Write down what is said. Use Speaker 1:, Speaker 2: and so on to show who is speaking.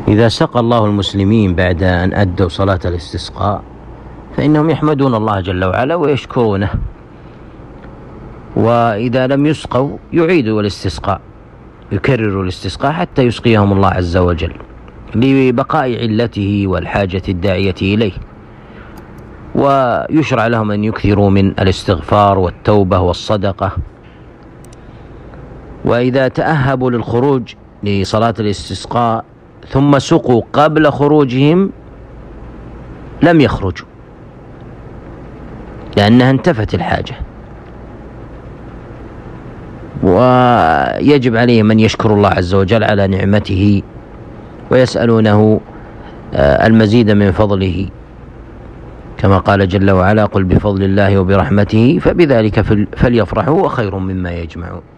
Speaker 1: إذا سقى الله المسلمين بعد أن أدوا صلاة الاستسقاء فإنهم يحمدون الله جل وعلا ويشكرونه، وإذا لم يسقوا يعيدوا الاستسقاء، يكرروا الاستسقاء حتى يسقيهم الله عز وجل لبقاء علته والحاجة الداعية إليه. ويشرع لهم أن يكثروا من الاستغفار والتوبة والصدقة. وإذا تأهبوا للخروج لصلاة الاستسقاء ثم سقوا قبل خروجهم لم يخرجوا، لأنها انتفت الحاجة. ويجب عليهم أن يشكروا الله عز وجل على نعمته ويسألونه المزيد من فضله، كما قال جل وعلا: قل بفضل الله وبرحمته فبذلك فليفرحوا وخير مما يجمعون.